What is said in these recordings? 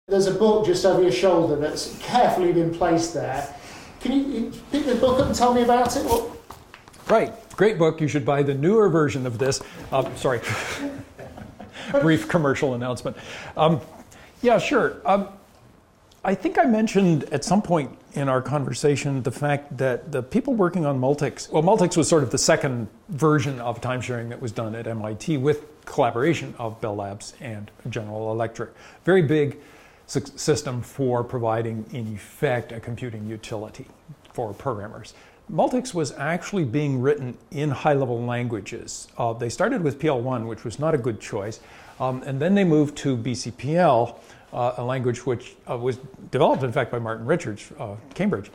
There's a book just over your shoulder that's carefully been placed there. Can you pick the book up and tell me about it? What? Right. Great book. You should buy the newer version of this. Sorry. Brief commercial announcement. Yeah, sure. I think I mentioned at some point in our conversation the fact that the people working on Multics, well, Multics was sort of the second version of time sharing that was done at MIT with collaboration of Bell Labs and General Electric. Very big system for providing, in effect, a computing utility for programmers. Multics was actually being written in high-level languages. They started with PL1, which was not a good choice, and then they moved to BCPL, a language which was developed, in fact, by Martin Richards, Cambridge.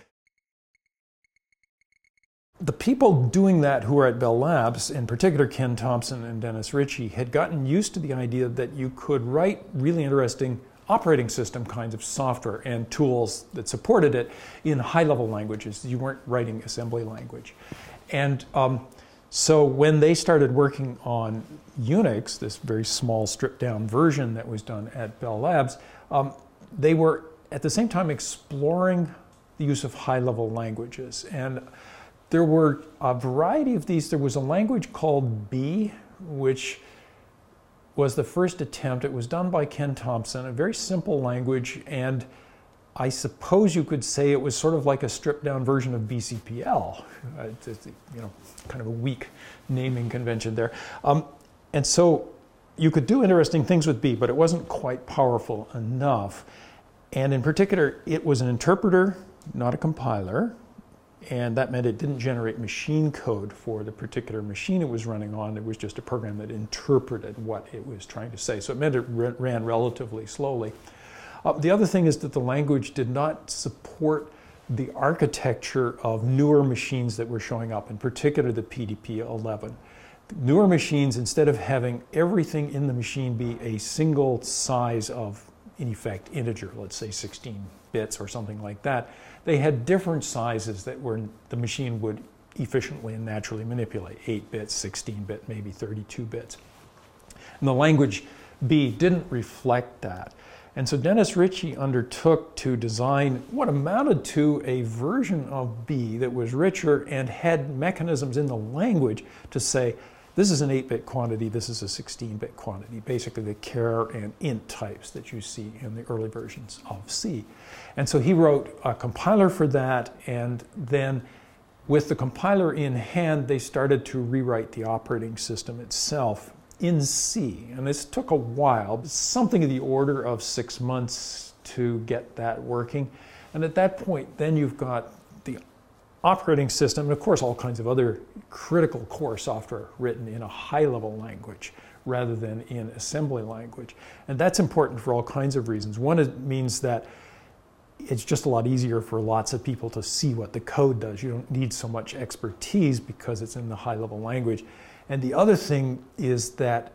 The people doing that who were at Bell Labs, in particular Ken Thompson and Dennis Ritchie, had gotten used to the idea that you could write really interesting operating system kinds of software and tools that supported it in high-level languages. You weren't writing assembly language. And so when they started working on Unix, this very small stripped-down version that was done at Bell Labs, they were at the same time exploring the use of high-level languages. And there were a variety of these. There was a language called B, which was the first attempt. It was done by Ken Thompson, a very simple language, and I suppose you could say it was sort of like a stripped-down version of BCPL. Kind of a weak naming convention there. And so you could do interesting things with B, but it wasn't quite powerful enough. And in particular, it was an interpreter, not a compiler. And that meant it didn't generate machine code for the particular machine it was running on. It was just a program that interpreted what it was trying to say. So it meant it ran relatively slowly. The other thing is that the language did not support the architecture of newer machines that were showing up, in particular the PDP-11. Newer machines, instead of having everything in the machine be a single size of, in effect, integer, let's say 16 bits or something like that, they had different sizes that the machine would efficiently and naturally manipulate, 8 bits, 16-bit, maybe 32 bits. And the language B didn't reflect that. And so Dennis Ritchie undertook to design what amounted to a version of B that was richer and had mechanisms in the language to say, this is an 8-bit quantity, this is a 16-bit quantity, basically the char and int types that you see in the early versions of C. And so he wrote a compiler for that, and then with the compiler in hand, they started to rewrite the operating system itself in C. And this took a while, something of the order of 6 months to get that working. And at that point, then you've got the operating system, and of course all kinds of other critical core software written in a high-level language rather than in assembly language. And that's important for all kinds of reasons. One, it means that it's just a lot easier for lots of people to see what the code does. You don't need so much expertise because it's in the high-level language. And the other thing is that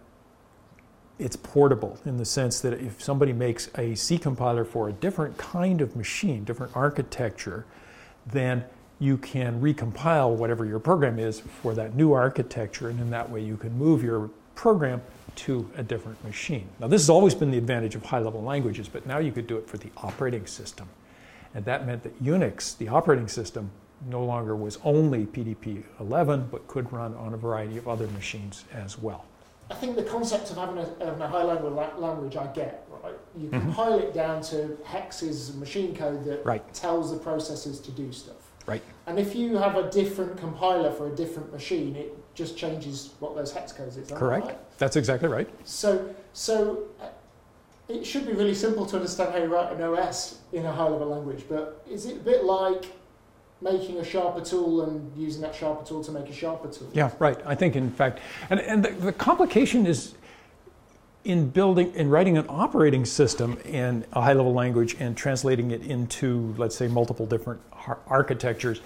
it's portable in the sense that if somebody makes a C compiler for a different kind of machine, different architecture, then you can recompile whatever your program is for that new architecture, and in that way you can move your program to a different machine. Now this has always been the advantage of high-level languages, but now you could do it for the operating system. And that meant that Unix, the operating system, no longer was only PDP-11, but could run on a variety of other machines as well. I think the concept of having a high-level language I get, right? You compile it down to hexes and machine code that tells the processors to do stuff. Right. And if you have a different compiler for a different machine, it just changes what those hex codes is. Correct. Right? That's exactly right. So it should be really simple to understand how you write an OS in a high-level language, but is it a bit like making a sharper tool and using that sharper tool to make a sharper tool? Yeah, right. I think, in fact, and the complication is in writing an operating system in a high-level language and translating it into, let's say, multiple different architectures,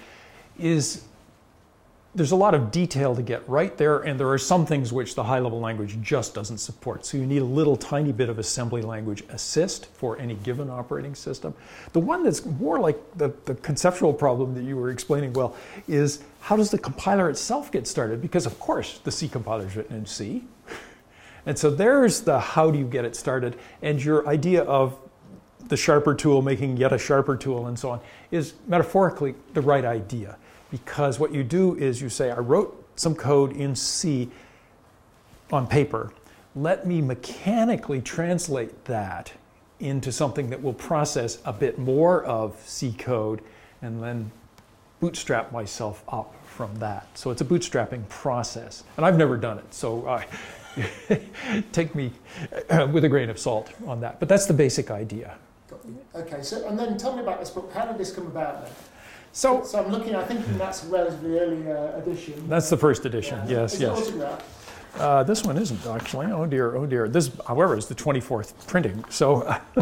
there's a lot of detail to get right there, and there are some things which the high-level language just doesn't support. So you need a little tiny bit of assembly language assist for any given operating system. The one that's more like the conceptual problem that you were explaining well is how does the compiler itself get started? Because of course the C compiler is written in C. And so there's the how do you get it started, and your idea of the sharper tool making yet a sharper tool and so on, is metaphorically the right idea. Because what you do is you say, I wrote some code in C on paper. Let me mechanically translate that into something that will process a bit more of C code and then bootstrap myself up from that. So it's a bootstrapping process. And I've never done it, so take me with a grain of salt on that. But that's the basic idea. Okay, so and then tell me about this book. How did this come about then? So I'm looking, I think that's a relatively early edition. That's the first edition, yes, Is yes. it autographed? This one isn't actually. Oh dear, oh dear. This, however, is the 24th printing. So,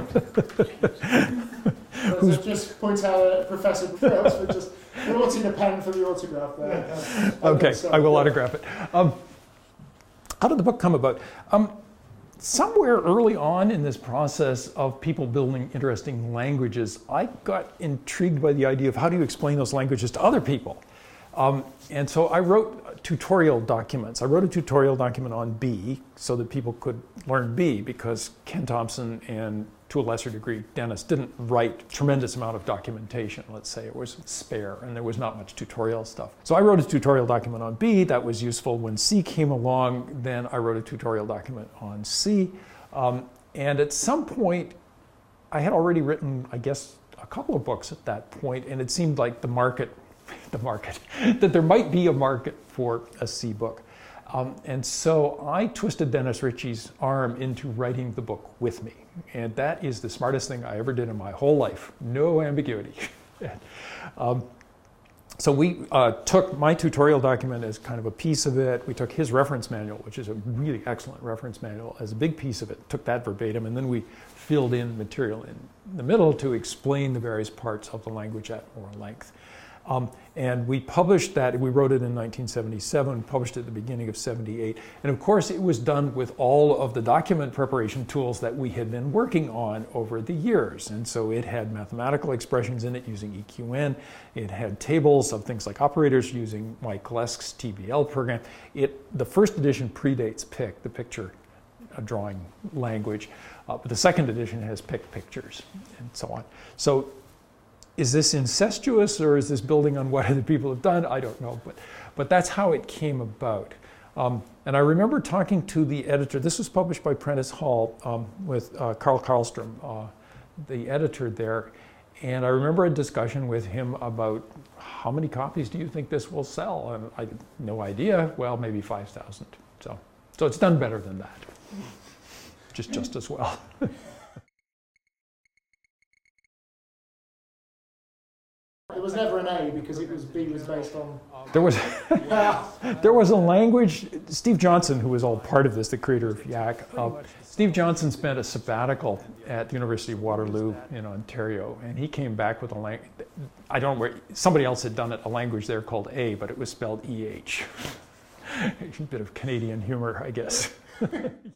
So just point out Professor Brooks for just brought in a pen for the autograph there. okay, Sorry. I will autograph it. How did the book come about? Somewhere early on in this process of people building interesting languages, I got intrigued by the idea of how do you explain those languages to other people? And so I wrote tutorial documents. I wrote a tutorial document on B so that people could learn B, because Ken Thompson and to a lesser degree Dennis didn't write a tremendous amount of documentation. Let's say it was spare and there was not much tutorial stuff. So I wrote a tutorial document on B that was useful. When C came along, then I wrote a tutorial document on C. And at some point, I had already written, I guess, a couple of books at that point, and it seemed like that there might be a market for a C book. And so I twisted Dennis Ritchie's arm into writing the book with me. And that is the smartest thing I ever did in my whole life. No ambiguity. So we took my tutorial document as kind of a piece of it. We took his reference manual, which is a really excellent reference manual, as a big piece of it, took that verbatim, and then we filled in material in the middle to explain the various parts of the language at more length. And we published that, we wrote it in 1977, published it at the beginning of 78. And of course, it was done with all of the document preparation tools that we had been working on over the years. And so it had mathematical expressions in it using EQN. It had tables of things like operators using Mike Lesk's TBL program. The first edition predates PIC, the picture drawing language. But the second edition has PIC pictures and so on. So is this incestuous, or is this building on what other people have done? I don't know, but that's how it came about. And I remember talking to the editor. This was published by Prentice Hall with Carl Karlstrom, the editor there. And I remember a discussion with him about how many copies do you think this will sell? And I had no idea. Well, maybe 5,000. So it's done better than that, just as well. It was never an A because B was based on. There was a language. Steve Johnson, who was all part of this, the creator of Yak. Steve Johnson spent a sabbatical at the University of Waterloo in Ontario, and he came back with a language. I don't know where somebody else had done it. A language there called A, but it was spelled EH. A bit of Canadian humor, I guess.